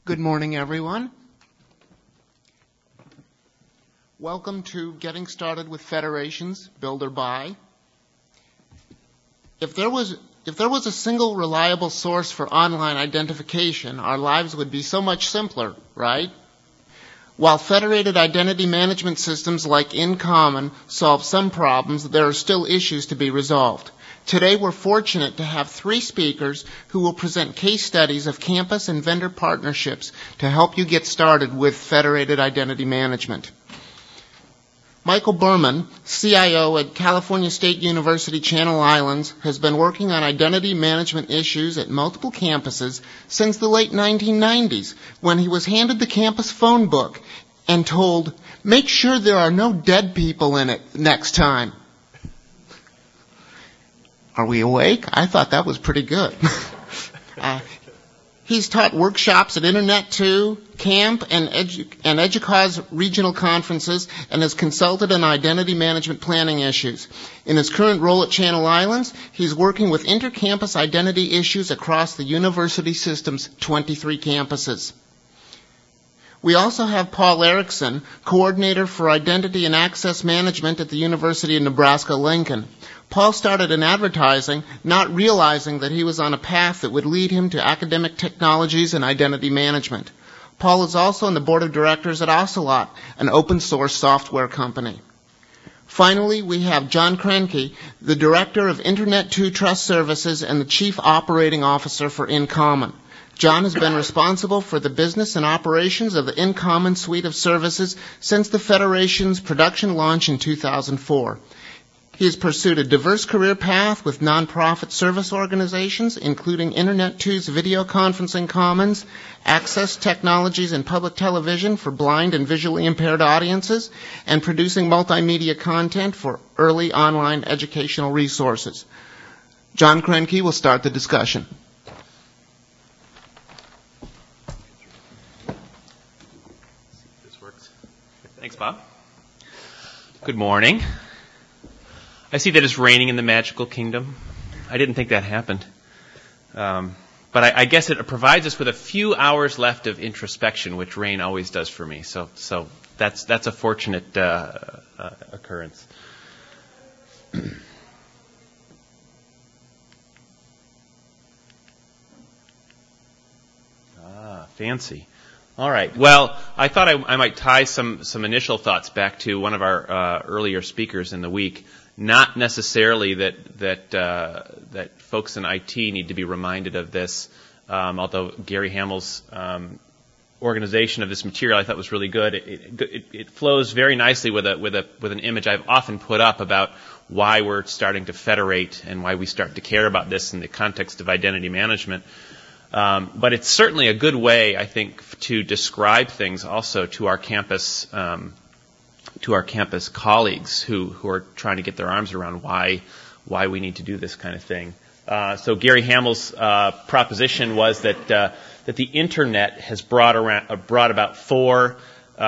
Good morning, everyone. Welcome to Getting Started with Federations, Build or Buy. If there was a single reliable source for online identification, our lives would be so much simpler, right? While federated identity management systems like InCommon solve some problems, there are still issues to be resolved. Today, we're fortunate to have 3 speakers who will present case studies of campus and vendor partnerships to help you get started with federated identity management. Michael Berman, CIO at California State University Channel Islands, has been working on identity management issues at multiple campuses since the late 1990s, when he was handed the campus phone book and told, "Make sure there are no dead people in it next time." Are we awake? I thought that was pretty good. He's taught workshops at Internet2, CAMP, and EDUCAUSE regional conferences, and has consulted on identity management planning issues. In his current role at Channel Islands, he's working with intercampus identity issues across the university system's 23 campuses. We also have Paul Erickson, Coordinator for Identity and Access Management at the University of Nebraska-Lincoln. Paul started in advertising, not realizing that he was on a path that would lead him to academic technologies and identity management. Paul is also on the board of directors at Ocelot, an open-source software company. Finally, we have John Krenke, the Director of Internet2 Trust Services and the Chief Operating Officer for InCommon. John has been responsible for the business and operations of the InCommon suite of services since the Federation's production launch in 2004. He has pursued a diverse career path with nonprofit service organizations, including Internet2's Video Conferencing Commons, Access Technologies and Public Television for blind and visually impaired audiences, and producing multimedia content for early online educational resources. John Krenke will start the discussion. This works. Thanks, Bob. Good morning. I see that it's raining in the magical kingdom. I didn't think that happened. But I guess it provides us with a few hours left of introspection, which rain always does for me. So that's a fortunate occurrence. Fancy. All right. Well, I thought I might tie some initial thoughts back to one of our earlier speakers in the week. Not necessarily that folks in IT need to be reminded of this, although Gary Hamel's organization of this material I thought was really good. It flows very nicely with an image I've often put up about why we're starting to federate and why we start to care about this in the context of identity management. But it's certainly a good way, I think, to describe things also to our campus colleagues who are trying to get their arms around why we need to do this kind of thing. So Gary Hamel's proposition was that the internet has brought about 4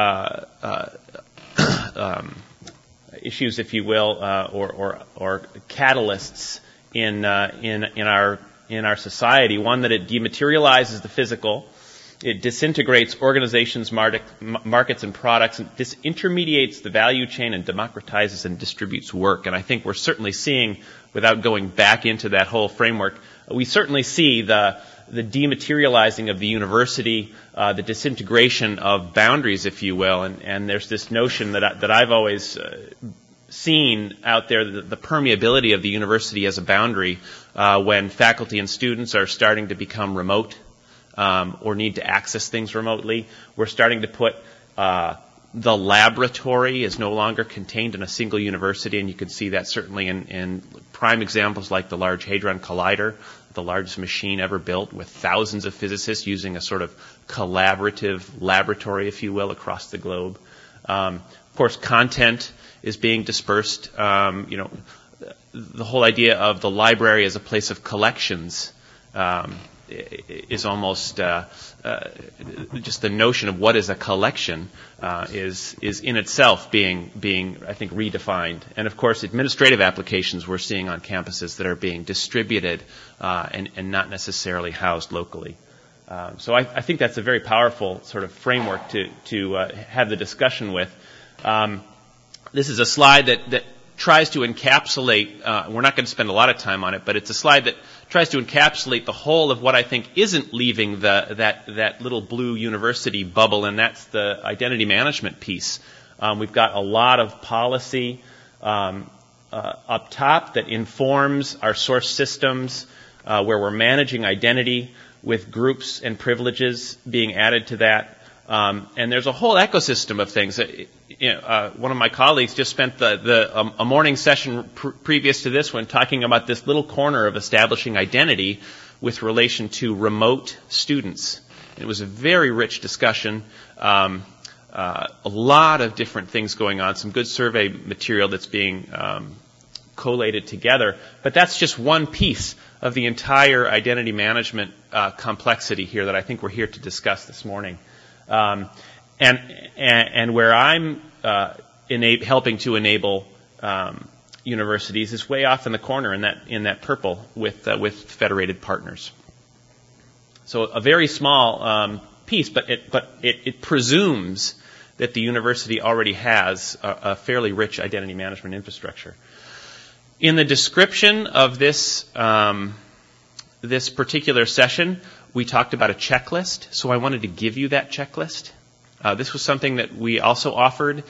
issues, if you will, or catalysts in our society. One, that it dematerializes the physical. It disintegrates organizations, markets, and products, and disintermediates the value chain and democratizes and distributes work. And I think we're certainly seeing, without going back into that whole framework, we certainly see the dematerializing of the university, the disintegration of boundaries, if you will. And there's this notion that I've always seen out there, the permeability of the university as a boundary, when faculty and students are starting to become remote, or need to access things remotely. We're starting to put the laboratory is no longer contained in a single university, and you can see that certainly in prime examples like the Large Hadron Collider, the largest machine ever built with thousands of physicists using a sort of collaborative laboratory, if you will, across the globe. Of course, content is being dispersed. The whole idea of the library as a place of collections is almost just the notion of what is a collection is in itself being I think redefined. And of course, administrative applications we're seeing on campuses that are being distributed and not necessarily housed locally. So I think that's a very powerful sort of framework to have the discussion with. This is a slide that tries to encapsulate, we're not going to spend a lot of time on it, but it's a slide that tries to encapsulate the whole of what I think isn't leaving that little blue university bubble, and that's the identity management piece. We've got a lot of policy up top that informs our source systems, where we're managing identity with groups and privileges being added to that. And there's a whole ecosystem of things. One of my colleagues just spent a morning session previous to this one talking about this little corner of establishing identity with relation to remote students. And it was a very rich discussion. A lot of different things going on, some good survey material that's being collated together. But that's just one piece of the entire identity management complexity here that I think we're here to discuss this morning. And where I'm helping to enable universities is way off in the corner in that purple with federated partners. So a very small piece, but it presumes that the university already has a fairly rich identity management infrastructure. In the description of this particular session, we talked about a checklist, so I wanted to give you that checklist. This was something that we also offered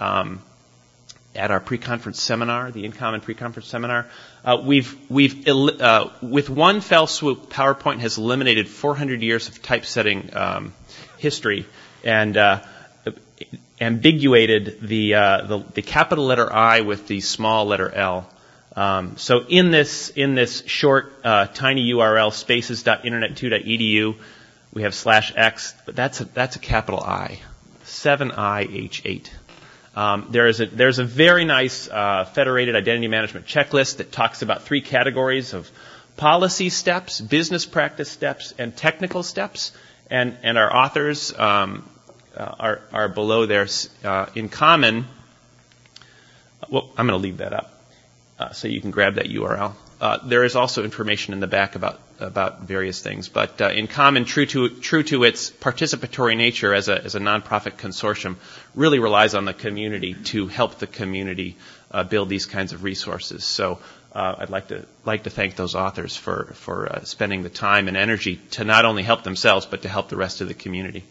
at our pre-conference seminar, the InCommon pre-conference seminar. We've with one fell swoop, PowerPoint has eliminated 400 years of typesetting history and ambiguated the capital letter I with the small letter L. So in this short tiny URL, spaces.internet2.edu, we have /x, but that's a capital I, 7IH8. There's a very nice federated identity management checklist that talks about 3 categories of policy steps, business practice steps, and technical steps, and our authors are below there. InCommon, well, I'm going to leave that up. So you can grab that URL. There is also information in the back about various things, but InCommon, true to its participatory nature as a nonprofit consortium, really relies on the community to help the community build these kinds of resources. So I'd like to thank those authors for spending the time and energy to not only help themselves but to help the rest of the community.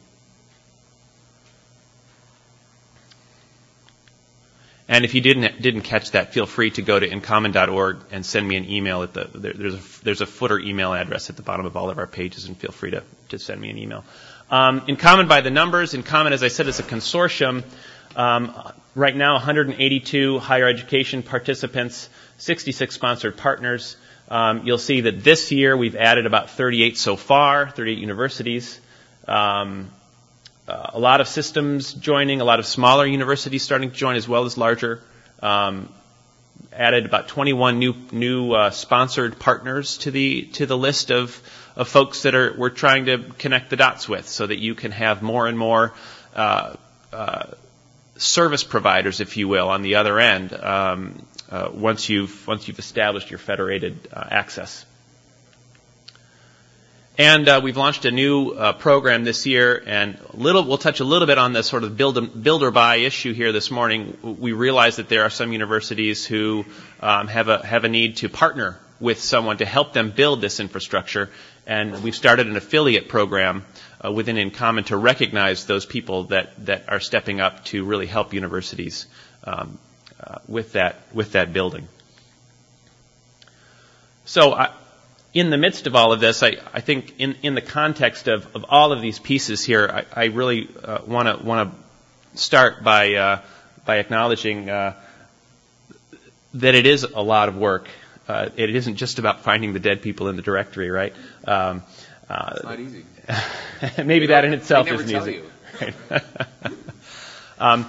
And if you didn't catch that, feel free to go to incommon.org and send me an email. There's a footer email address at the bottom of all of our pages, and feel free to send me an email. InCommon by the numbers. InCommon, as I said, is a consortium. Right now, 182 higher education participants, 66 sponsored partners. You'll see that this year we've added about 38 so far, 38 universities. A lot of systems joining, a lot of smaller universities starting to join as well as larger. Added about 21 new sponsored partners to the list of folks that we're trying to connect the dots with, so that you can have more and more service providers, if you will, on the other end once you've established your federated access. And we've launched a new program this year, and we'll touch a little bit on the sort of build or buy issue here this morning. We realize that there are some universities who have a need to partner with someone to help them build this infrastructure, and we've started an affiliate program within InCommon to recognize those people that are stepping up to really help universities with that building. So in the midst of all of this, I think in the context of all of these pieces here, I really want to start by acknowledging that it is a lot of work. It isn't just about finding the dead people in the directory, right? It's not easy. Maybe that in itself isn't easy. Right.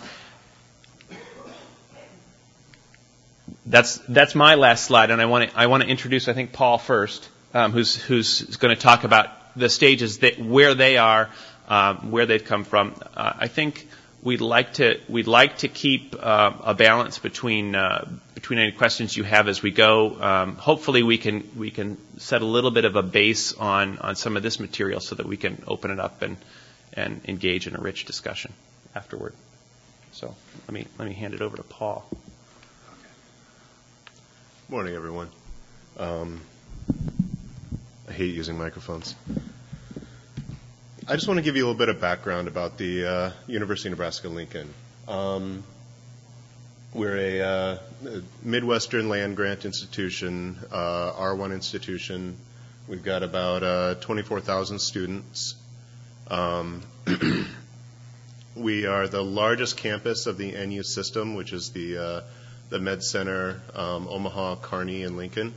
That's my last slide, and I want to introduce, I think, Paul first, who's going to talk about the stages where they are, where they've come from. I think we'd like to keep a balance between any questions you have as we go. Hopefully, we can set a little bit of a base on some of this material so that we can open it up and engage in a rich discussion afterward. So let me hand it over to Paul. Morning, everyone. I hate using microphones. I just want to give you a little bit of background about the University of Nebraska-Lincoln. We're a Midwestern land-grant institution, R1 institution. We've got about 24,000 students. We are the largest campus of the NU system, which is the Med Center, Omaha, Kearney, and Lincoln.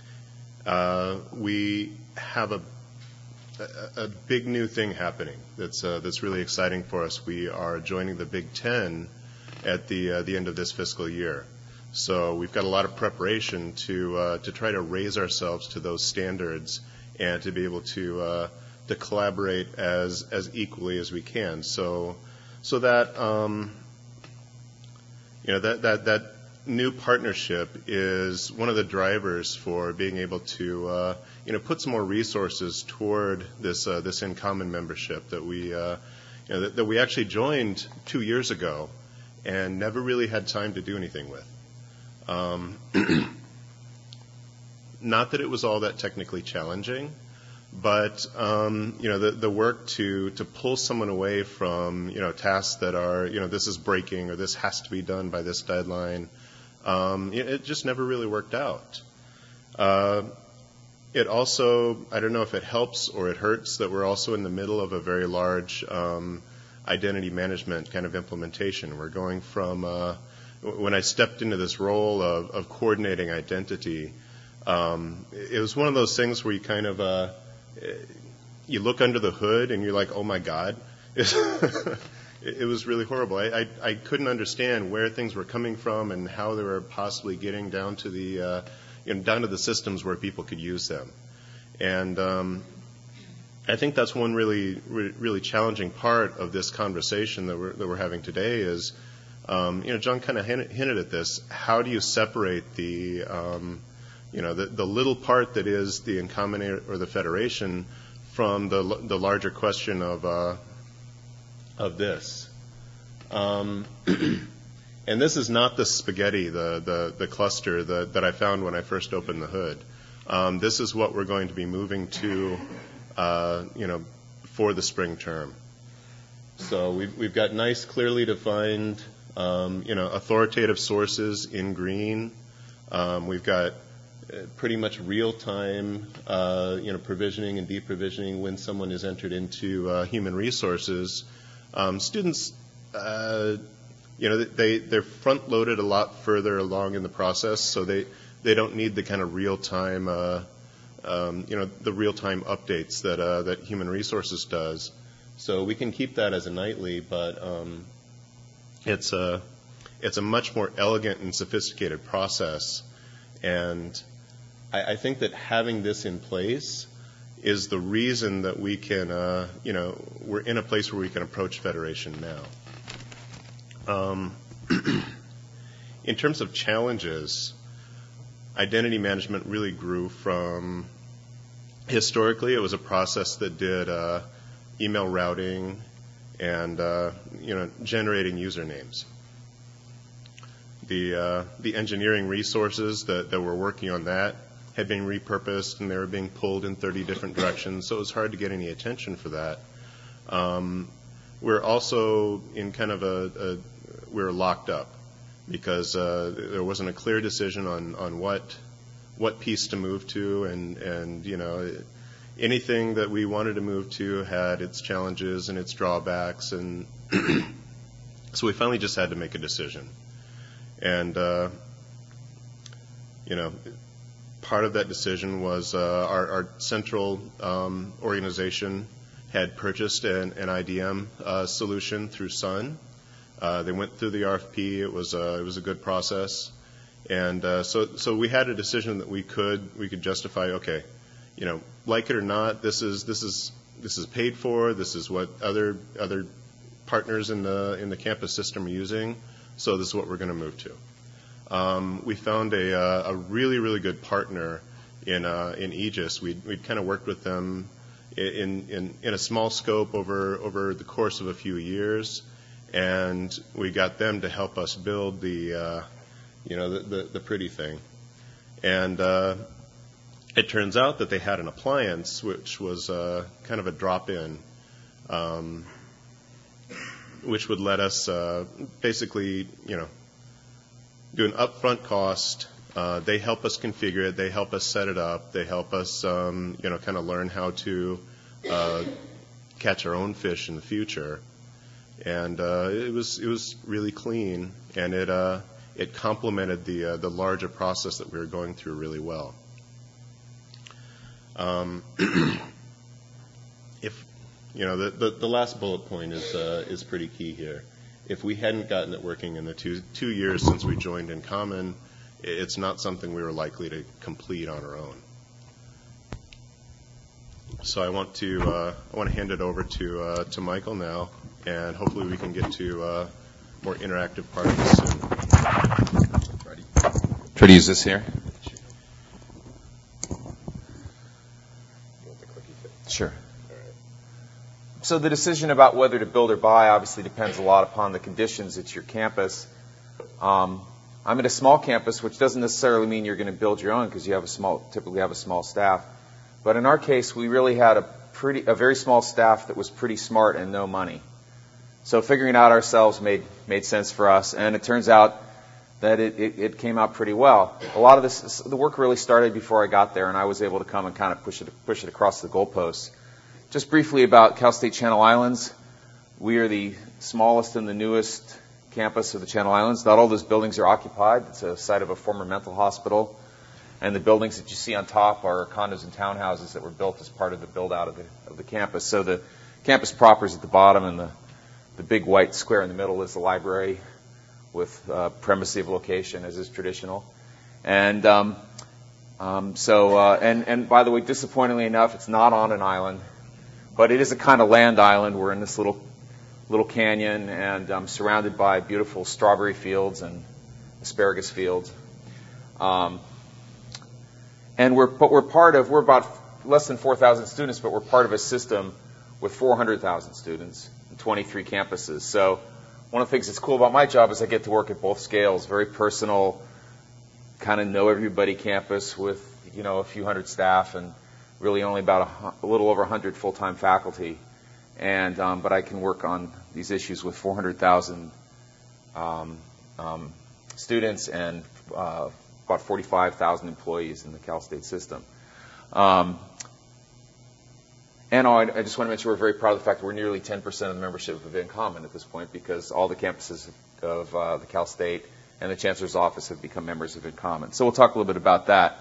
We have a big new thing happening that's really exciting for us. We are joining the Big Ten at the end of this fiscal year. So we've got a lot of preparation to try to raise ourselves to those standards and to be able to collaborate as equally as we can. So that that new partnership is one of the drivers for being able to put some more resources toward this in common membership that we that we actually joined 2 years ago and never really had time to do anything with. Not that it was all that technically challenging, but the work to pull someone away from tasks that are this is breaking or this has to be done by this deadline. It just never really worked out. It also, I don't know if it helps or it hurts that we're also in the middle of a very large identity management kind of implementation. We're going from, when I stepped into this role of coordinating identity, it was one of those things where you kind of, you look under the hood and you're like, oh my God. It was really horrible. I couldn't understand where things were coming from and how they were possibly getting down to the down to the systems where people could use them. And I think that's one really challenging part of this conversation that we're having today is, John kind of hinted at this. How do you separate the the little part that is the in-common or the federation from the larger question of this? And this is not the spaghetti, the cluster that I found when I first opened the hood. This is what we're going to be moving to, for the spring term. So we've got nice, clearly defined, authoritative sources in green. We've got pretty much real-time, provisioning and deprovisioning when someone is entered into human resources. Students, they're front-loaded a lot further along in the process, so they don't need the kind of real-time, the real-time updates that human resources does. So we can keep that as a nightly, but it's a much more elegant and sophisticated process. And I think that having this in place is the reason that we can, we're in a place where we can approach federation now. In terms of challenges, identity management really grew from, historically, it was a process that did email routing and, generating usernames. The engineering resources that were working on that had been repurposed and they were being pulled in 30 different directions, so it was hard to get any attention for that. We're also in kind of we're locked up because there wasn't a clear decision on what piece to move to, and anything that we wanted to move to had its challenges and its drawbacks, and so we finally just had to make a decision. And part of that decision was our central organization had purchased an IDM solution through Sun. They went through the RFP. It was a good process, and so we had a decision that we could justify. Okay, like it or not, this is paid for. This is what other partners in the campus system are using, so this is what we're going to move to. We found a really, really good partner in Aegis. We'd kind of worked with them in a small scope over the course of a few years, and we got them to help us build the pretty thing. And it turns out that they had an appliance which was kind of a drop-in, which would let us basically, do an upfront cost. They help us configure it. They help us set it up. They help us, kind of learn how to catch our own fish in the future. And it was really clean, and it complemented the larger process that we were going through really well. If the last bullet point is pretty key here. If we hadn't gotten it working in the two years since we joined InCommon, it's not something we were likely to complete on our own. So I want to hand it over to Michael now, and hopefully we can get to more interactive part of this soon. Ready? Try to use this here. Sure. So the decision about whether to build or buy obviously depends a lot upon the conditions at your campus. I'm at a small campus, which doesn't necessarily mean you're going to build your own because you typically have a small staff. But in our case, we really had a very small staff that was pretty smart and no money. So figuring it out ourselves made sense for us, and it turns out that it came out pretty well. A lot of the work really started before I got there, and I was able to come and kind of push it across the goalposts. Just briefly about Cal State Channel Islands, we are the smallest and the newest campus of the Channel Islands. Not all those buildings are occupied. It's a site of a former mental hospital. And the buildings that you see on top are condos and townhouses that were built as part of the build-out of the campus. So the campus proper is at the bottom, and the big white square in the middle is the library with primacy of location, as is traditional. And and by the way, disappointingly enough, it's not on an island, but it is a kind of land island. We're in this little canyon, and surrounded by beautiful strawberry fields and asparagus fields. And we're about less than 4,000 students, but we're part of a system with 400,000 students and 23 campuses. So one of the things that's cool about my job is I get to work at both scales, very personal, kind of know everybody campus with, a few hundred staff and really only about a little over 100 full-time faculty. And but I can work on these issues with 400,000 students and about 45,000 employees in the Cal State system. And I just want to mention we're very proud of the fact that we're nearly 10% of the membership of InCommon at this point, because all the campuses of the Cal State and the Chancellor's Office have become members of InCommon. So we'll talk a little bit about that.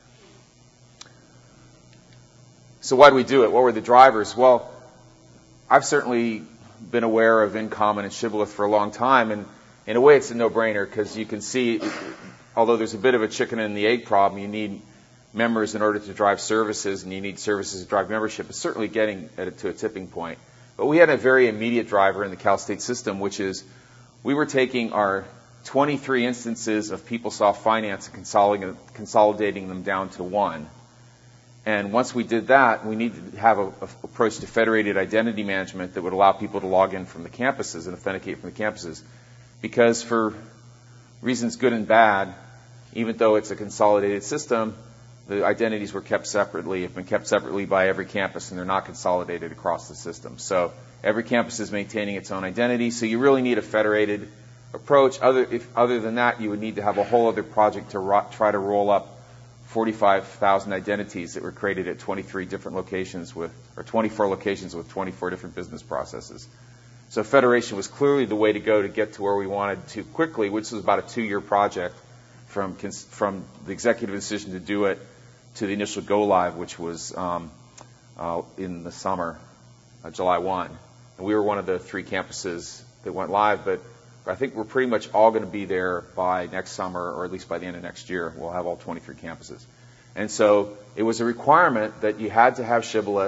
So why do we do it? What were the drivers? Well, I've certainly been aware of InCommon and Shibboleth for a long time, and in a way it's a no-brainer because you can see, although there's a bit of a chicken and the egg problem, you need members in order to drive services, and you need services to drive membership. It's certainly getting to a tipping point. But we had a very immediate driver in the Cal State system, which is we were taking our 23 instances of PeopleSoft Finance and consolidating them down to one. And once we did that, we needed to have an approach to federated identity management that would allow people to log in from the campuses and authenticate from the campuses. Because for reasons good and bad, even though it's a consolidated system, the identities were kept separately, have been kept separately by every campus, and they're not consolidated across the system. So every campus is maintaining its own identity, so you really need a federated approach. Other than that, you would need to have a whole other project to try to roll up 45,000 identities that were created at 23 different locations or 24 locations with 24 different business processes. So federation was clearly the way to go to get to where we wanted to quickly, which was about a 2-year project from the executive decision to do it to the initial go-live, which was in the summer, July 1. And we were one of the 3 campuses that went live, but I think we're pretty much all going to be there by next summer, or at least by the end of next year. We'll have all 23 campuses. And so it was a requirement that you had to have Shibboleth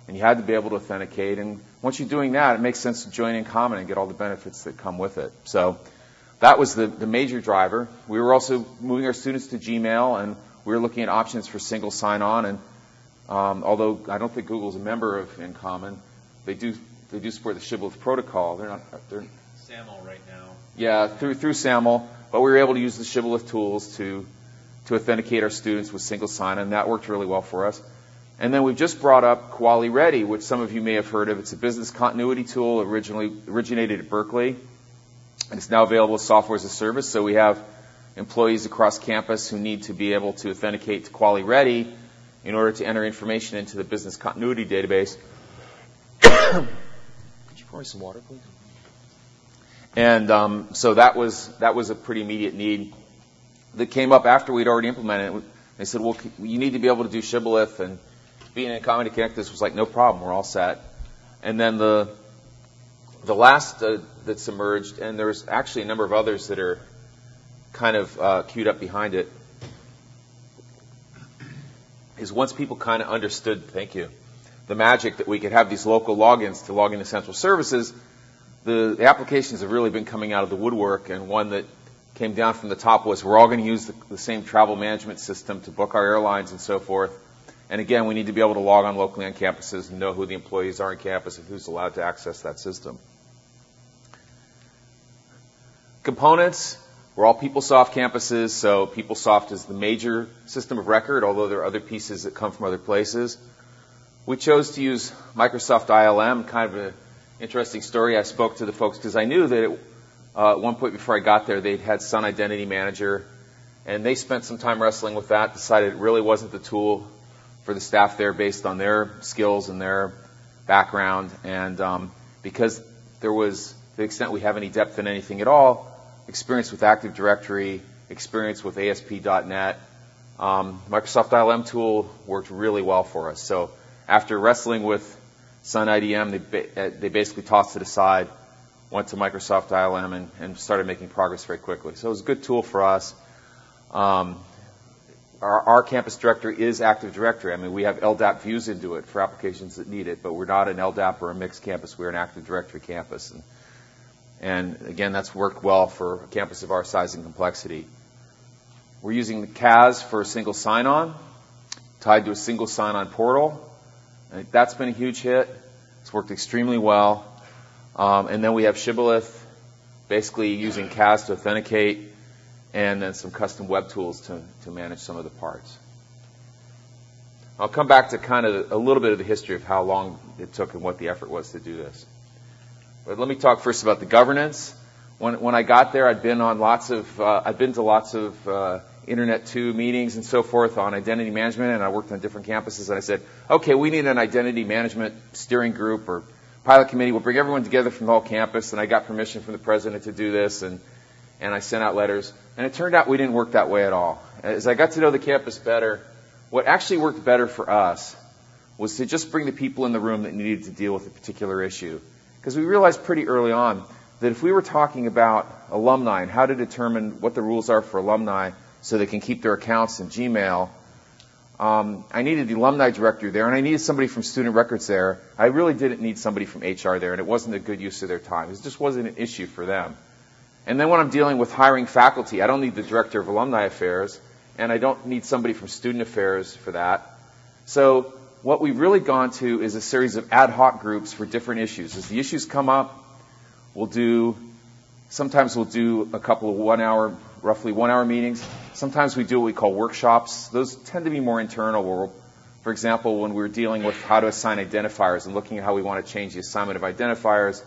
and you had to be able to authenticate. And once you're doing that, it makes sense to join InCommon and get all the benefits that come with it. So that was the major driver. We were also moving our students to Gmail, and we were looking at options for single sign-on. And although I don't think Google's a member of InCommon, they do support the Shibboleth protocol. They're SAML right now. Yeah, through SAML, but we were able to use the Shibboleth tools to authenticate our students with single sign-on, and that worked really well for us. And then we've just brought up Quali Ready, which some of you may have heard of. It's a business continuity tool originated at Berkeley, and it's now available as software as a service. So we have employees across campus who need to be able to authenticate to Quali Ready in order to enter information into the business continuity database. Could you pour me some water, please? And so that was a pretty immediate need that came up after we'd already implemented it. They said, well, you need to be able to do Shibboleth, and being in InCommon to connect this was like, no problem, we're all set. And then the last that's emerged, and there's actually a number of others that are kind of queued up behind it, is once people kind of understood, thank you, the magic that we could have these local logins to log into central services, the applications have really been coming out of the woodwork, and one that came down from the top was we're all going to use the same travel management system to book our airlines and so forth. And again, we need to be able to log on locally on campuses and know who the employees are on campus and who's allowed to access that system. Components, we're all PeopleSoft campuses, so PeopleSoft is the major system of record, although there are other pieces that come from other places. We chose to use Microsoft ILM, kind of an interesting story. I spoke to the folks because I knew that at one point before I got there, they'd had Sun Identity Manager, and they spent some time wrestling with that, decided it really wasn't the tool for the staff there based on their skills and their background. And because there was, to the extent we have any depth in anything at all, experience with Active Directory, experience with ASP.NET, Microsoft ILM tool worked really well for us. So after wrestling with Sun IDM, they basically tossed it aside, went to Microsoft ILM, and started making progress very quickly. So it was a good tool for us. Our campus directory is Active Directory. I mean, we have LDAP views into it for applications that need it, but we're not an LDAP or a mixed campus. We're an Active Directory campus. And again, that's worked well for a campus of our size and complexity. We're using the CAS for a single sign-on, tied to a single sign-on portal. And that's been a huge hit. It's worked extremely well. And then we have Shibboleth, basically using CAS to authenticate, and then some custom web tools to manage some of the parts. I'll come back to kind of a little bit of the history of how long it took and what the effort was to do this. But let me talk first about the governance. When I got there, I'd been to lots of Internet 2 meetings and so forth on identity management, and I worked on different campuses. And I said, okay, we need an identity management steering group or pilot committee. We'll bring everyone together from the whole campus. And I got permission from the president to do this, and I sent out letters. And it turned out we didn't work that way at all. As I got to know the campus better, what actually worked better for us was to just bring the people in the room that needed to deal with a particular issue. Because we realized pretty early on that if we were talking about alumni and how to determine what the rules are for alumni so they can keep their accounts in Gmail, I needed the alumni director there, and I needed somebody from student records there. I really didn't need somebody from HR there, and it wasn't a good use of their time. It just wasn't an issue for them. And then when I'm dealing with hiring faculty, I don't need the director of alumni affairs, and I don't need somebody from student affairs for that. So what we've really gone to is a series of ad hoc groups for different issues. As the issues come up, sometimes we'll do a couple of roughly 1 hour meetings. Sometimes we do what we call workshops. Those tend to be more internal, where, for example, when we're dealing with how to assign identifiers and looking at how we want to change the assignment of identifiers,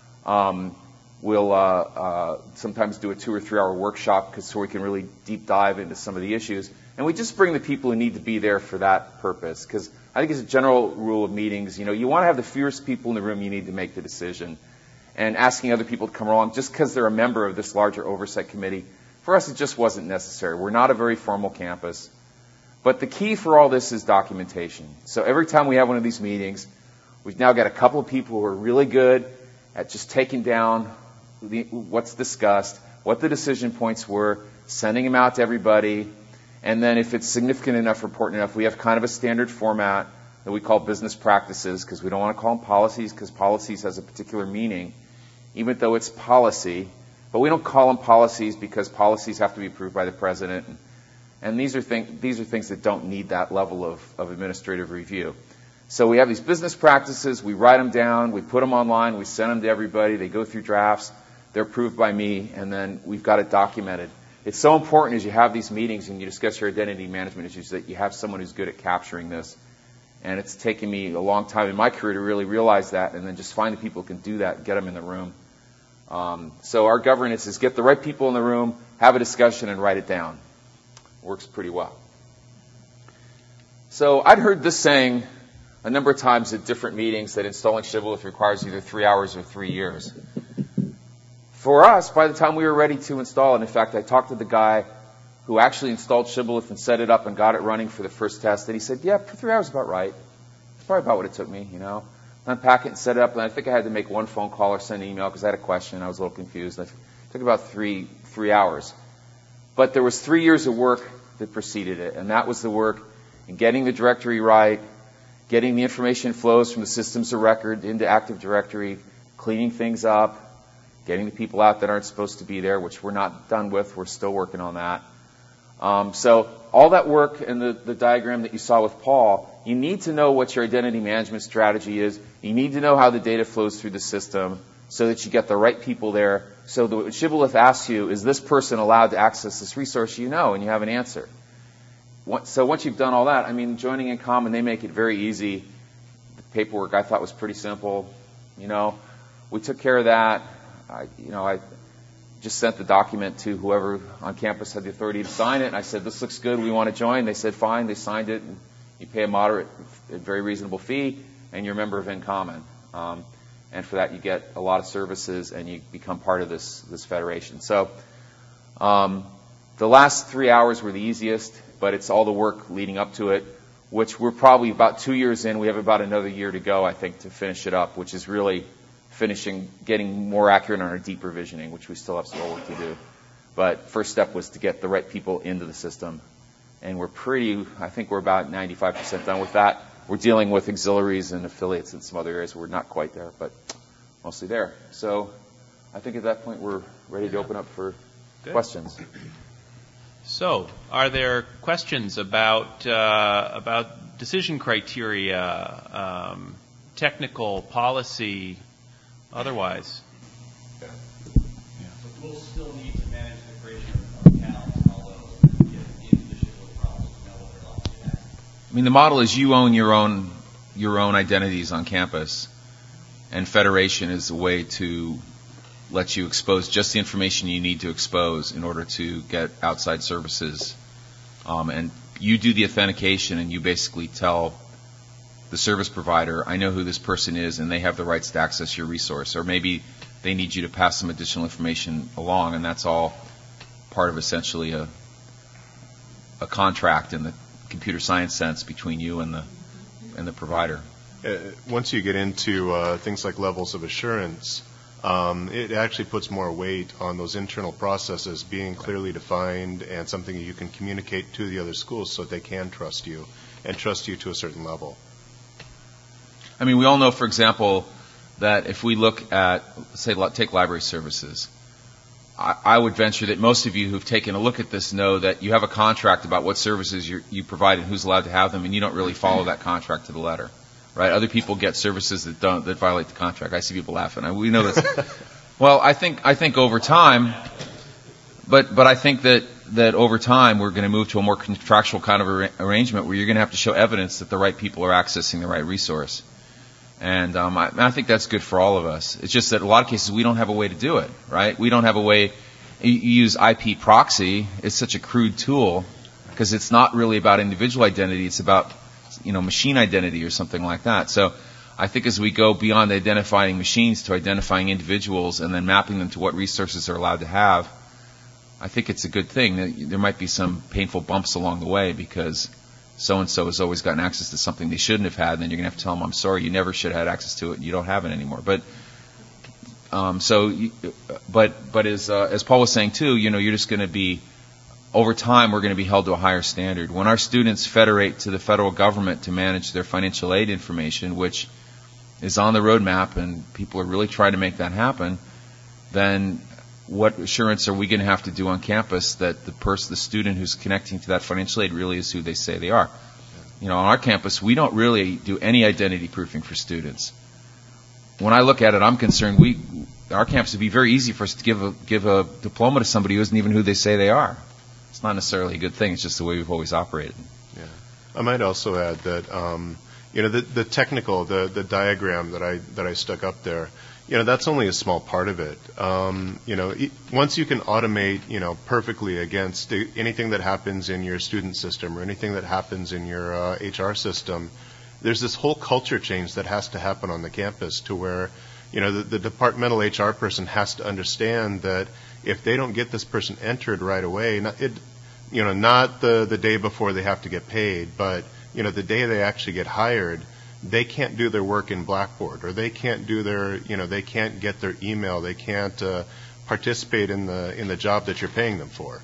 we'll sometimes do a 2 or 3 hour workshop so we can really deep dive into some of the issues. And we just bring the people who need to be there for that purpose. Because I think it's a general rule of meetings, you want to have the fewest people in the room you need to make the decision. And asking other people to come along just because they're a member of this larger oversight committee, for us it just wasn't necessary. We're not a very formal campus. But the key for all this is documentation. So every time we have one of these meetings, we've now got a couple of people who are really good at just taking down what's discussed, what the decision points were, sending them out to everybody, and then if it's significant enough, important enough, we have kind of a standard format that we call business practices, because we don't want to call them policies, because policies has a particular meaning, even though it's policy. But we don't call them policies because policies have to be approved by the president. And these are things that don't need that level of administrative review. So we have these business practices, we write them down, we put them online, we send them to everybody, they go through drafts, they're approved by me, and then we've got it documented. It's so important as you have these meetings and you discuss your identity management issues that you have someone who's good at capturing this. And it's taken me a long time in my career to really realize that, and then just find the people who can do that and get them in the room. So our governance is get the right people in the room, have a discussion, and write it down. Works pretty well. So I'd heard this saying a number of times at different meetings that installing Shibboleth requires either 3 hours or 3 years. For us, by the time we were ready to install it, in fact, I talked to the guy who actually installed Shibboleth and set it up and got it running for the first test, and he said, yeah, 3 hours is about right. It's probably about what it took me, Unpack it and set it up, and I think I had to make one phone call or send an email because I had a question. I was a little confused. It took about three hours. But there was 3 years of work that preceded it, and that was the work in getting the directory right, getting the information flows from the systems of record into Active Directory, cleaning things up, getting the people out that aren't supposed to be there, which we're not done with. We're still working on that. So all that work in the diagram that you saw with Paul, you need to know what your identity management strategy is. You need to know how the data flows through the system so that you get the right people there. So that when Shibboleth asks you, is this person allowed to access this resource, and you have an answer. So once you've done all that, joining in common, they make it very easy. The paperwork I thought was pretty simple. We took care of that. I just sent the document to whoever on campus had the authority to sign it, and I said, this looks good, we want to join. They said, fine, they signed it, and you pay a moderate, very reasonable fee, and you're a member of InCommon. And for that, you get a lot of services, and you become part of this federation. So the last 3 hours were the easiest, but it's all the work leading up to it, which we're probably about 2 years in. We have about another year to go, I think, to finish it up, which is really getting more accurate on our deep provisioning, which we still have some more work to do. But first step was to get the right people into the system. And I think we're about 95% done with that. We're dealing with auxiliaries and affiliates in some other areas where we're not quite there, but mostly there. So I think at that point we're ready to open up for questions. So, are there questions about decision criteria, technical, policy, otherwise? Yeah. But we'll still need to manage the creation of accounts and all those to get into the Shibboleth process to know what they're allowed to have. The model is you own your own identities on campus, and Federation is a way to let you expose just the information you need to expose in order to get outside services. And you do the authentication, and you basically tell the service provider, I know who this person is, and they have the rights to access your resource. Or maybe they need you to pass some additional information along, and that's all part of essentially a contract in the computer science sense between you and the provider. Once you get into things like levels of assurance, it actually puts more weight on those internal processes being clearly defined and something that you can communicate to the other schools so that they can trust you and trust you to a certain level. We all know, for example, that if we look at, say, take library services, I would venture that most of you who've taken a look at this know that you have a contract about what services you provide and who's allowed to have them, and you don't really follow that contract to the letter. Right? Other people get services that violate the contract. I see people laughing. We know this. Well, I think over time, but I think that over time we're going to move to a more contractual kind of arrangement where you're going to have to show evidence that the right people are accessing the right resource. And I think that's good for all of us. It's just that in a lot of cases we don't have a way to do it, right? We don't have a way. You use IP proxy. It's such a crude tool because it's not really about individual identity. It's about machine identity or something like that. So I think as we go beyond identifying machines to identifying individuals and then mapping them to what resources they're allowed to have, I think it's a good thing. There might be some painful bumps along the way because so-and-so has always gotten access to something they shouldn't have had, and then you're going to have to tell them, I'm sorry, you never should have had access to it, and you don't have it anymore. But as Paul was saying too, you're just going to be over time we're going to be held to a higher standard. When our students federate to the federal government to manage their financial aid information, which is on the roadmap and people are really trying to make that happen, then what assurance are we going to have to do on campus that the student who's connecting to that financial aid really is who they say they are? On our campus, we don't really do any identity proofing for students. When I look at it, I'm concerned our campus would be very easy for us to give a diploma to somebody who isn't even who they say they are. It's not necessarily a good thing. It's just the way we've always operated. Yeah. I might also add that the technical, the diagram that I stuck up there, that's only a small part of it. Once you can automate, perfectly against anything that happens in your student system or anything that happens in your HR system, there's this whole culture change that has to happen on the campus to where, the departmental HR person has to understand that if they don't get this person entered right away, not the day before they have to get paid, but, the day they actually get hired, they can't do their work in Blackboard, or they can't do they can't get their email, they can't participate in the job that you're paying them for.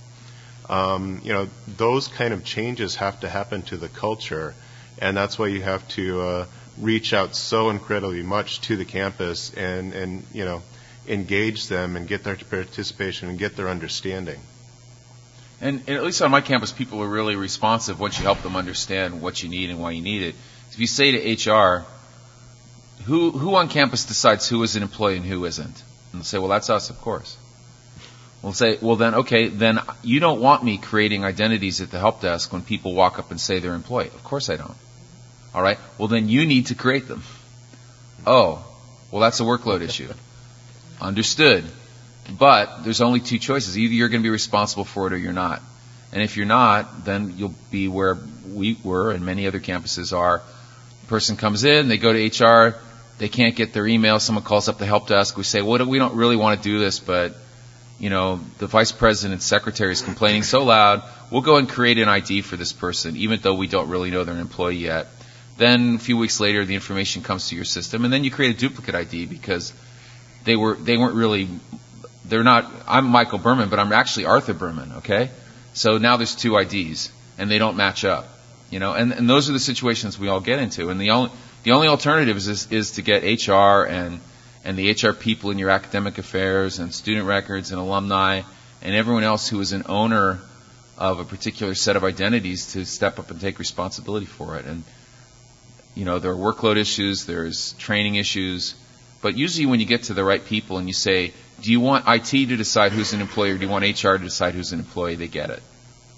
Those kind of changes have to happen to the culture, and that's why you have to reach out so incredibly much to the campus and engage them and get their participation and get their understanding. And at least on my campus, people are really responsive once you help them understand what you need and why you need it. If you say to HR, who on campus decides who is an employee and who isn't? And they'll say, well, that's us, of course. We'll say, well, then, okay, then you don't want me creating identities at the help desk when people walk up and say they're employee. Of course I don't. All right? Well, then you need to create them. Oh, well, that's a workload issue. Understood. But there's only two choices. Either you're going to be responsible for it or you're not. And if you're not, then you'll be where we were and many other campuses are. Person comes in, they go to HR, they can't get their email, someone calls up the help desk, we say, well, we don't really want to do this, but, the vice president's secretary is complaining so loud, we'll go and create an ID for this person, even though we don't really know they're an employee yet. Then a few weeks later, the information comes to your system, and then you create a duplicate ID because they weren't really, they're not, I'm Michael Berman, but I'm actually Arthur Berman, okay? So now there's two IDs, and they don't match up. And those are the situations we all get into. And the only alternative is to get HR and the HR people in your academic affairs and student records and alumni and everyone else who is an owner of a particular set of identities to step up and take responsibility for it. And, there are workload issues, there's training issues, but usually when you get to the right people and you say, do you want IT to decide who's an employee or do you want HR to decide who's an employee, they get it.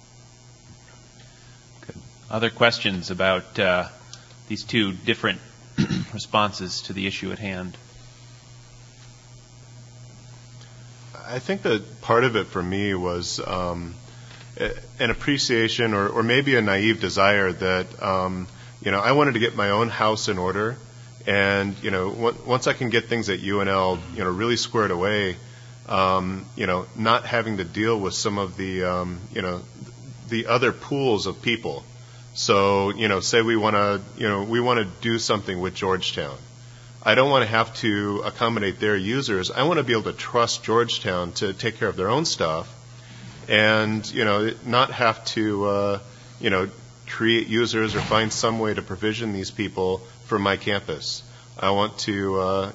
Other questions about these two different responses to the issue at hand? I think that part of it for me was an appreciation or maybe a naive desire that, I wanted to get my own house in order. And, once I can get things at UNL, really squared away, not having to deal with some of the, the other pools of people. So, say we want to do something with Georgetown. I don't want to have to accommodate their users. I want to be able to trust Georgetown to take care of their own stuff and, not have to, create users or find some way to provision these people for my campus. I want to,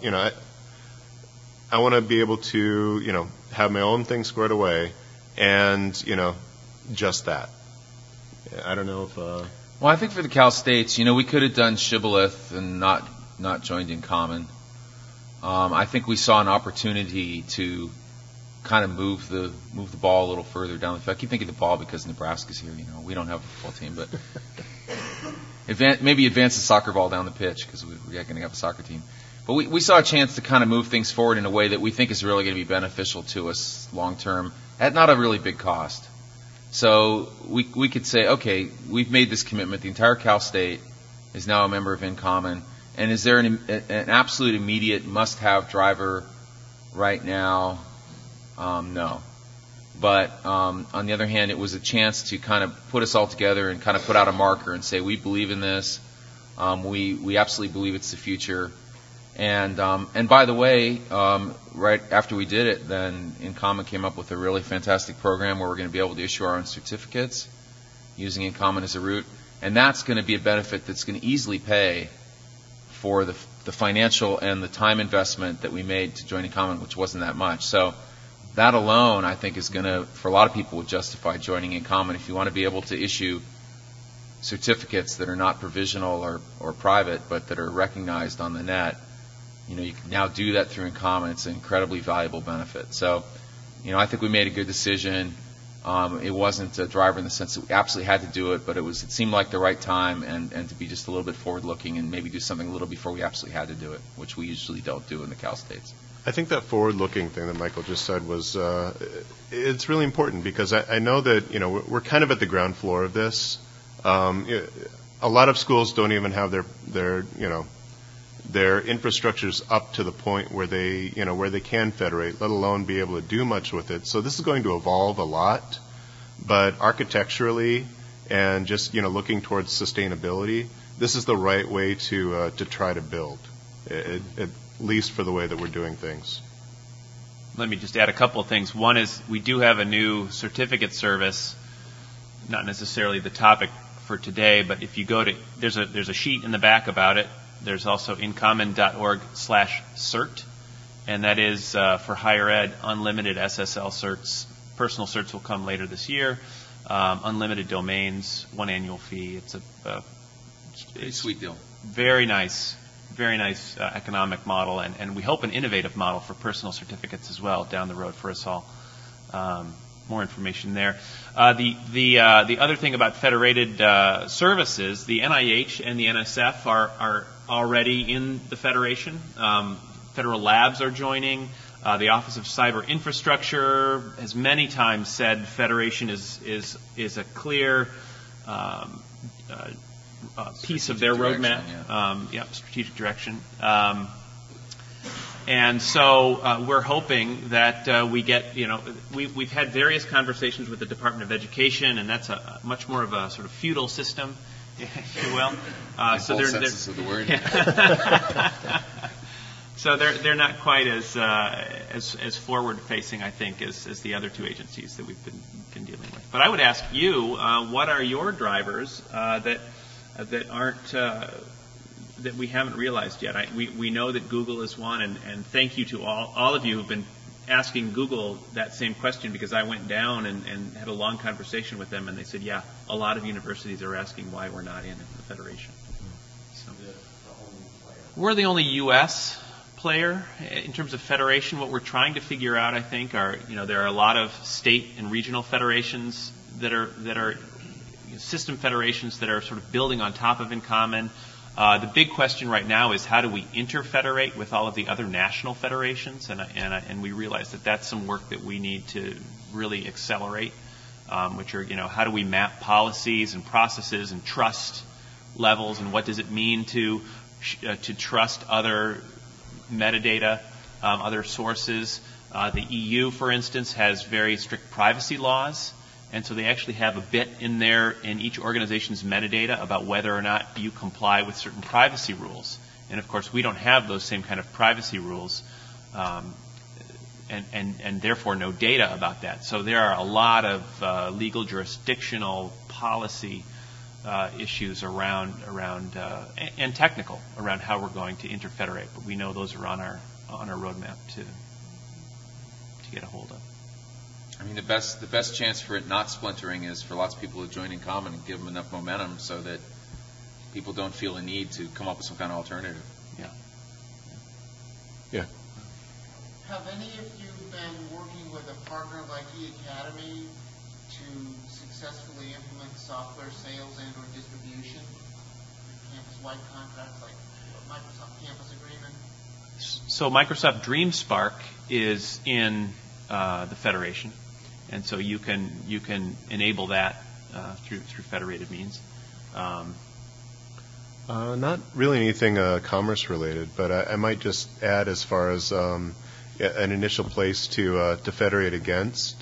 I want to be able to, have my own thing squared away and, just that. I don't know if... Well, I think for the Cal States, we could have done Shibboleth and not joined in common. I think we saw an opportunity to kind of move the ball a little further down the field. I keep thinking the ball because Nebraska's here. We don't have a football team, but maybe advance the soccer ball down the pitch because we're going to have a soccer team. But we saw a chance to kind of move things forward in a way that we think is really going to be beneficial to us long term at not a really big cost. So we could say, okay, we've made this commitment. The entire Cal State is now a member of InCommon. And is there an absolute immediate must-have driver right now? No. But on the other hand, it was a chance to kind of put us all together and kind of put out a marker and say, we believe in this. We absolutely believe it's the future. And by the way, right after we did it, then InCommon came up with a really fantastic program where we're going to be able to issue our own certificates using InCommon as a route. And that's going to be a benefit that's going to easily pay for the financial and the time investment that we made to join InCommon, which wasn't that much. So that alone, I think, is going to, for a lot of people, would justify joining InCommon. If you want to be able to issue certificates that are not provisional or private, but that are recognized on the net, you can now do that through InCommon. It's an incredibly valuable benefit. So, I think we made a good decision. It wasn't a driver in the sense that we absolutely had to do it, but it seemed like the right time and to be just a little bit forward-looking and maybe do something a little before we absolutely had to do it, which we usually don't do in the Cal States. I think that forward-looking thing that Michael just said was it's really important because I know that we're kind of at the ground floor of this. A lot of schools don't even have their infrastructures up to the point where they can federate, let alone be able to do much with it. So this is going to evolve a lot, but architecturally and just looking towards sustainability, this is the right way to try to build, at least for the way that we're doing things. Let me just add a couple of things. One is we do have a new certificate service, not necessarily the topic for today, but if you go to there's a sheet in the back about it. There's also incommon.org/cert, and that is for higher ed, unlimited SSL certs. Personal certs will come later this year. Unlimited domains, one annual fee. It's a sweet deal. Very nice economic model, and we hope an innovative model for personal certificates as well down the road for us all. More information there. The other thing about federated services, the NIH and the NSF are already in the federation. Federal labs are joining. The Office of Cyber Infrastructure has many times said federation is a clear piece of their roadmap. Strategic direction. And so we're hoping that we get, we've had various conversations with the Department of Education, and that's a much more of a sort of feudal system, if you will. So both senses of the word. So they're not quite as forward-facing, I think, as the other two agencies that we've been dealing with. But I would ask you, what are your drivers that aren't that we haven't realized yet? We know that Google is one, and thank you to all of you who've been asking Google that same question, because I went down and had a long conversation with them, and they said, yeah, a lot of universities are asking why we're not in the Federation. So, we're the only U.S. player in terms of federation. What we're trying to figure out, I think, are there are a lot of state and regional federations that are system federations that are sort of building on top of InCommon. The big question right now is how do we interfederate with all of the other national federations, and we realize that that's some work that we need to really accelerate, which are how do we map policies and processes and trust levels, and what does it mean to trust other metadata, other sources. The EU, for instance, has very strict privacy laws. And so they actually have a bit in each organization's metadata about whether or not you comply with certain privacy rules. And of course, we don't have those same kind of privacy rules, and therefore no data about that. So there are a lot of legal jurisdictional policy issues around and technical around how we're going to interfederate. But we know those are on our roadmap to get a hold of. I mean, the best chance for it not splintering is for lots of people to join InCommon and give them enough momentum so that people don't feel a need to come up with some kind of alternative. Yeah. Have any of you been working with a partner like eAcademy to successfully implement software sales and or distribution? Campus-wide contracts like Microsoft Campus Agreement? So Microsoft DreamSpark is in the Federation. And so you can enable that through federated means. Not really anything commerce related, but I might just add as far as an initial place to federate against.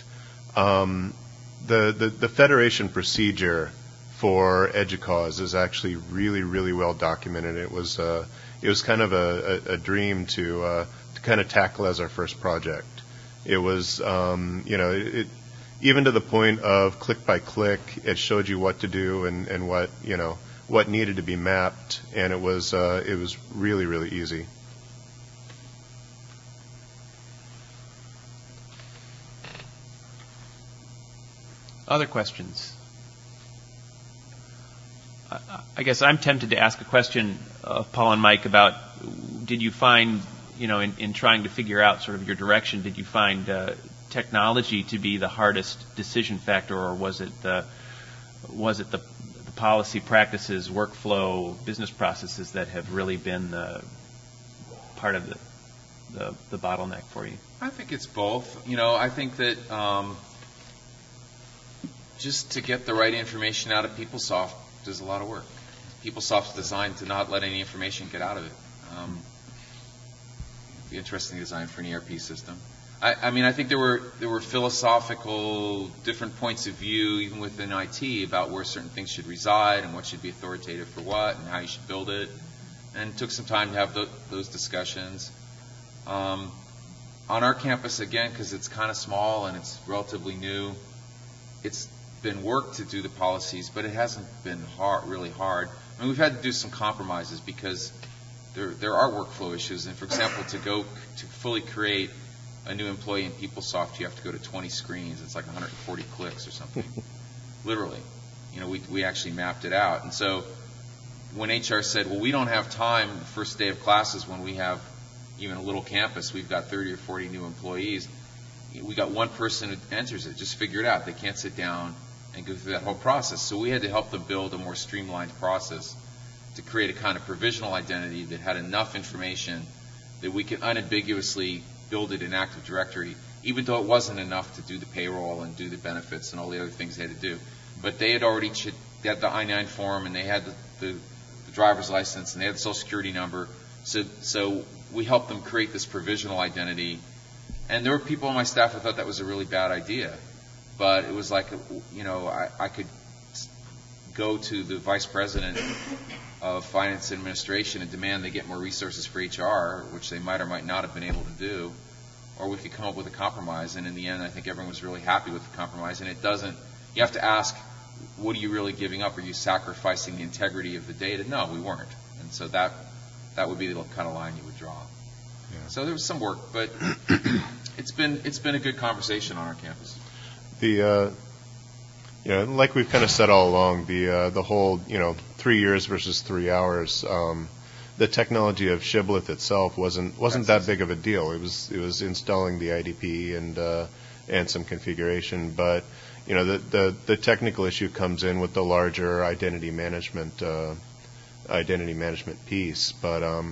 The federation procedure for EDUCAUSE is actually really, really well documented. It was kind of a dream to kind of tackle as our first project. It was, it even to the point of click by click, it showed you what to do and what needed to be mapped, and it was really, really easy. Other questions? I guess I'm tempted to ask a question of Paul and Mike about, did you find, in trying to figure out sort of your direction, did you find technology to be the hardest decision factor, or was it the policy practices, workflow, business processes that have really been the part of the bottleneck for you? I think it's both. I think that just to get the right information out of PeopleSoft is a lot of work. PeopleSoft's designed to not let any information get out of it. It'd be interesting design for an ERP system. I think there were philosophical different points of view even within IT about where certain things should reside and what should be authoritative for what and how you should build it, and it took some time to have those discussions. On our campus, again, because it's kind of small and it's relatively new, it's been work to do the policies, but it hasn't been really hard. We've had to do some compromises because there are workflow issues. And for example, to fully create a new employee in PeopleSoft, you have to go to 20 screens. It's like 140 clicks or something. Literally. We actually mapped it out. And so when HR said, well, we don't have time the first day of classes when we have even a little campus, we've got 30 or 40 new employees, we got one person who enters it, just figure it out. They can't sit down and go through that whole process. So we had to help them build a more streamlined process to create a kind of provisional identity that had enough information that we could unambiguously build it in Active Directory, even though it wasn't enough to do the payroll and do the benefits and all the other things they had to do. But they had already they had the I-9 form, and they had the driver's license, and they had the Social Security number. So we helped them create this provisional identity. And there were people on my staff who thought that was a really bad idea. But it was like, I could go to the vice president of finance and administration and demand they get more resources for HR, which they might or might not have been able to do, or we could come up with a compromise. And in the end, I think everyone was really happy with the compromise. And you have to ask, what are you really giving up? Are you sacrificing the integrity of the data? No, we weren't. And so that would be the kind of line you would draw. Yeah. So there was some work, but it's been a good conversation on our campus. Like we've kind of said all along, the whole 3 years versus 3 hours. The technology of Shibboleth itself wasn't that big of a deal. It was installing the IDP and some configuration, but the technical issue comes in with the larger identity management piece. But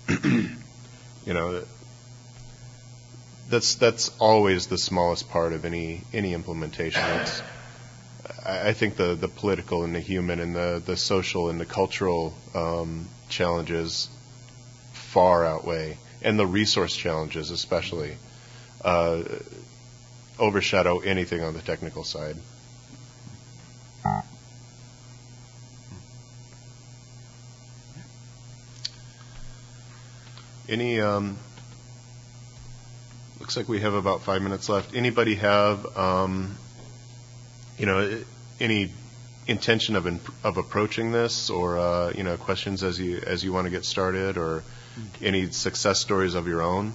that's always the smallest part of any implementation. I think the political and the human and the social and the cultural challenges far outweigh, and the resource challenges especially overshadow anything on the technical side. Looks like we have about 5 minutes left. Anybody have any intention of approaching this, or questions as you want to get started, or any success stories of your own?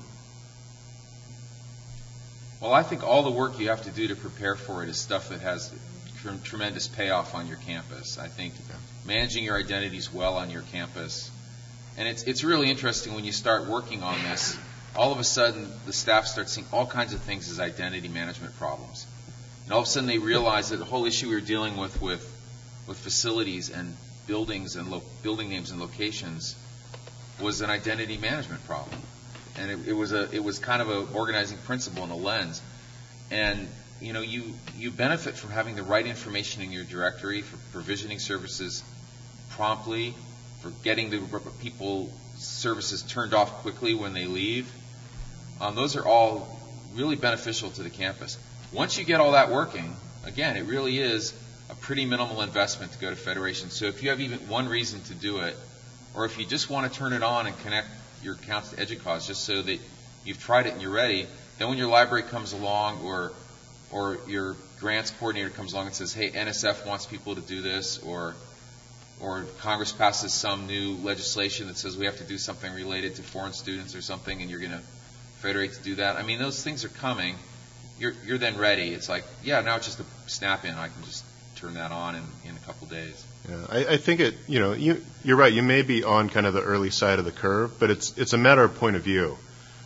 Well, I think all the work you have to do to prepare for it is stuff that has tremendous payoff on your campus. I think managing your identities well on your campus, and it's really interesting when you start working on this. All of a sudden, the staff starts seeing all kinds of things as identity management problems. And all of a sudden, they realize that the whole issue we were dealing with facilities and buildings and building names and locations was an identity management problem. And it was kind of an organizing principle and a lens. And you benefit from having the right information in your directory for provisioning services promptly, for getting the people services turned off quickly when they leave. Those are all really beneficial to the campus. Once you get all that working, again, it really is a pretty minimal investment to go to Federation. So if you have even one reason to do it, or if you just want to turn it on and connect your accounts to EDUCAUSE just so that you've tried it and you're ready. Then when your library comes along or your grants coordinator comes along and says, hey, NSF wants people to do this, or Congress passes some new legislation that says we have to do something related to foreign students or something, and you're going to federate to do that. I mean, those things are coming. You're then ready. It's like, yeah, now it's just a snap in. I can just turn that on in a couple days. Yeah, I think you're right. You may be on kind of the early side of the curve, but it's a matter of point of view.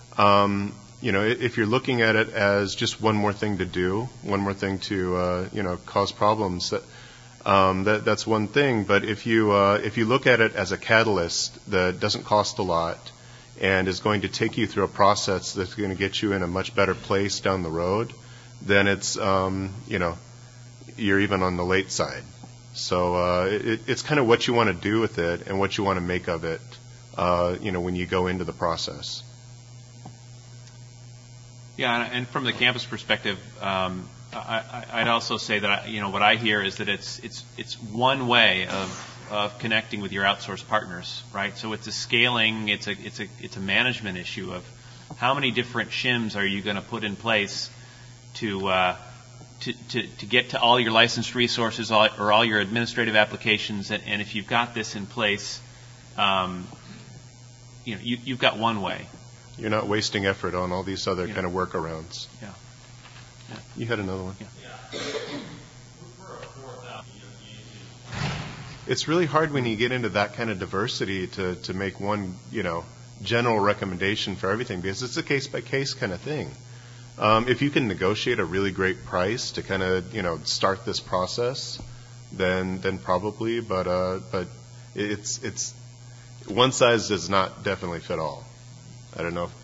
If you're looking at it as just one more thing to do, one more thing to cause problems, that's one thing. But if you look at it as a catalyst that doesn't cost a lot and is going to take you through a process that's going to get you in a much better place down the road, then it's you're even on the late side. So it's kind of what you want to do with it and what you want to make of it, when you go into the process. Yeah, and from the campus perspective, I'd also say that what I hear is that it's one way of connecting with your outsourced partners, right? So it's a scaling, it's a management issue of how many different shims are you going to put in place to get to all your licensed resources or all your administrative applications, and if you've got this in place, you've got one way. You're not wasting effort on all these other kind of workarounds. Yeah. You had another one. Yeah. It's really hard when you get into that kind of diversity to make one, general recommendation for everything, because it's a case-by-case kind of thing. If you can negotiate a really great price to kind of, start this process, then probably, but it's one size does not definitely fit all. I don't know.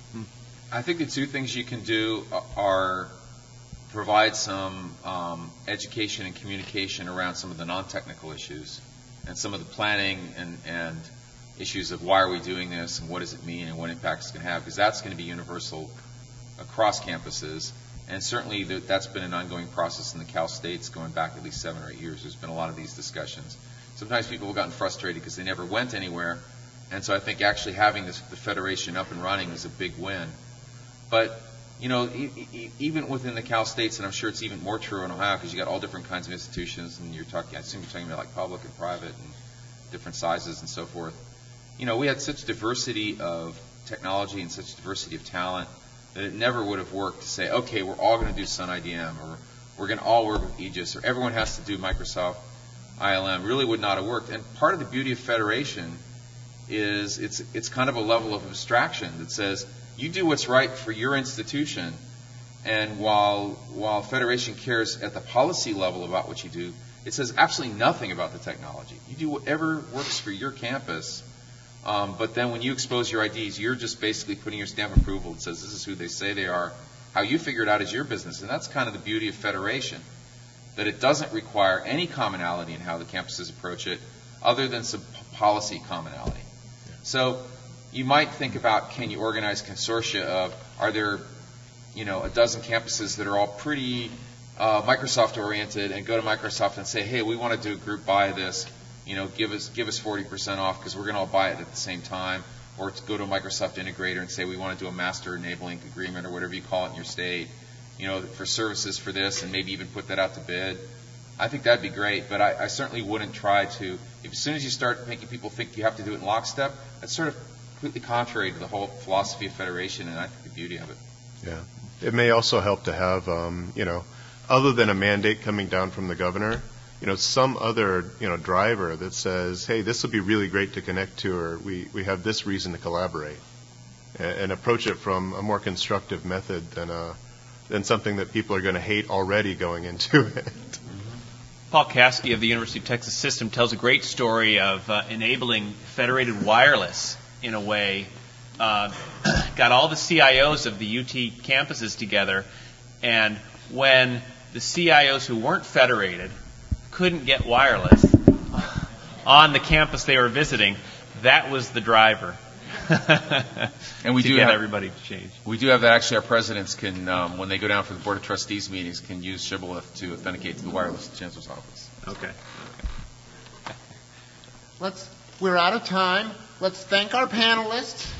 I think the two things you can do are provide some education and communication around some of the non-technical issues and some of the planning and issues of why are we doing this and what does it mean and what impact it's going to have, because that's going to be universal across campuses. And certainly that's been an ongoing process in the Cal States going back at least 7 or 8 years. There's been a lot of these discussions. Sometimes people have gotten frustrated because they never went anywhere. And so I think actually having the Federation up and running is a big win. But, even within the Cal States, and I'm sure it's even more true in Ohio because you got all different kinds of institutions, and I assume you're talking about like public and private and different sizes and so forth. We had such diversity of technology and such diversity of talent that it never would have worked to say, okay, we're all going to do Sun IDM, or we're going to all work with Aegis, or everyone has to do Microsoft ILM. Really would not have worked. And part of the beauty of Federation is it's kind of a level of abstraction that says you do what's right for your institution, and while Federation cares at the policy level about what you do, it says absolutely nothing about the technology. You do whatever works for your campus, but then when you expose your IDs, you're just basically putting your stamp of approval that says this is who they say they are. How you figure it out is your business, and that's kind of the beauty of Federation, that it doesn't require any commonality in how the campuses approach it other than some policy commonality. So you might think about, can you organize consortia of, are there, a dozen campuses that are all pretty Microsoft oriented, and go to Microsoft and say, hey, we want to do a group buy this, give us 40% off because we're going to all buy it at the same time, or to go to a Microsoft integrator and say we want to do a master enabling agreement or whatever you call it in your state, for services for this, and maybe even put that out to bid. I think that'd be great, but I certainly wouldn't try to. As soon as you start making people think you have to do it in lockstep, that's sort of completely contrary to the whole philosophy of Federation, and I think the beauty of it. Yeah. It may also help to have, other than a mandate coming down from the governor, some other, driver that says, hey, this would be really great to connect to, or we have this reason to collaborate, and approach it from a more constructive method than something that people are going to hate already going into it. Paul Caskey of the University of Texas System tells a great story of enabling federated wireless in a way. Got all the CIOs of the UT campuses together, and when the CIOs who weren't federated couldn't get wireless on the campus they were visiting, that was the driver. And we to do get have everybody to change. We do have that. Actually, our presidents can, when they go down for the Board of Trustees meetings, can use Shibboleth to authenticate to the wireless at the Chancellor's office. Okay. We're out of time. Let's thank our panelists.